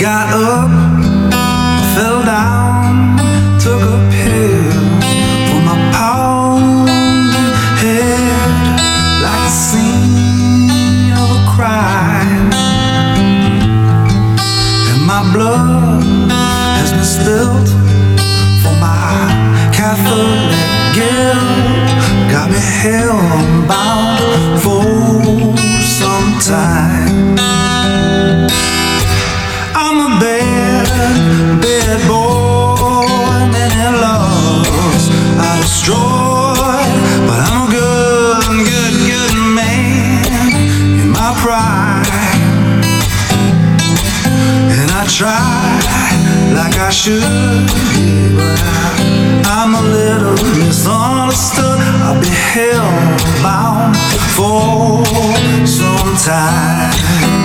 got up, fell down, took a pill for my pounding head, like the scene of a crime. And my blood has been spilled for my Catholic guilt, got me hell-bound for some time. I'm a bad, bad boy, many loves I destroyed, but I'm a good, good, good man in my pride. And I try like I should be, but I'm a little misunderstood. I'll be hell-bound for some time.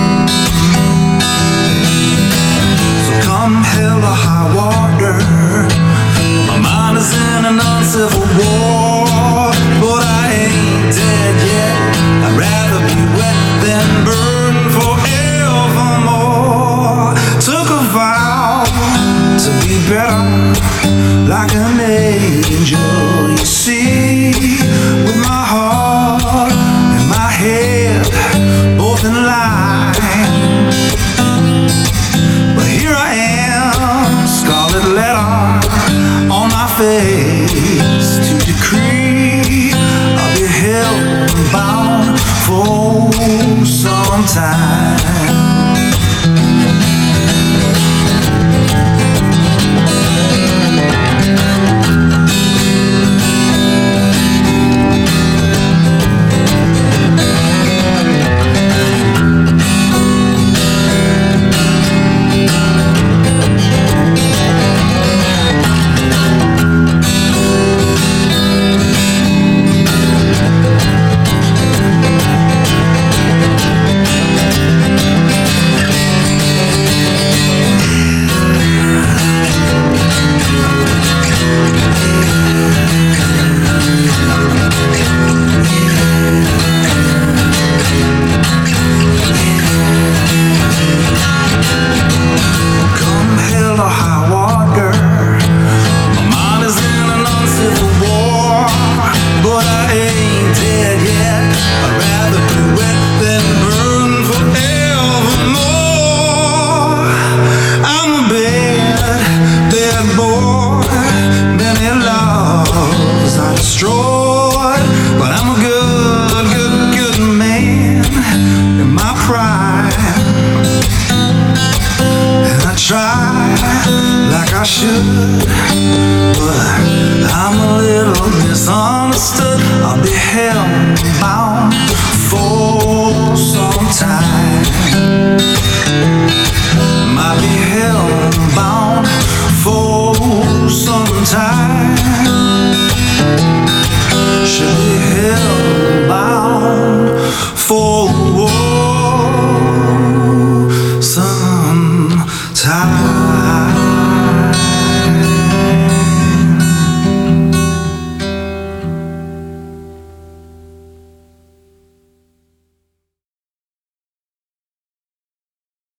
Come hell or high water, my mind is in an uncivil war, but I ain't dead yet. I'd rather be wet than burned forevermore. Took a vow to be better, like an angel, you see, with my heart and my head both in line. Here I am, scarlet letter on my face to decree I'll be hell-bound for some time. I should, but I'm a little misunderstood. I'll be hell-bound for some time.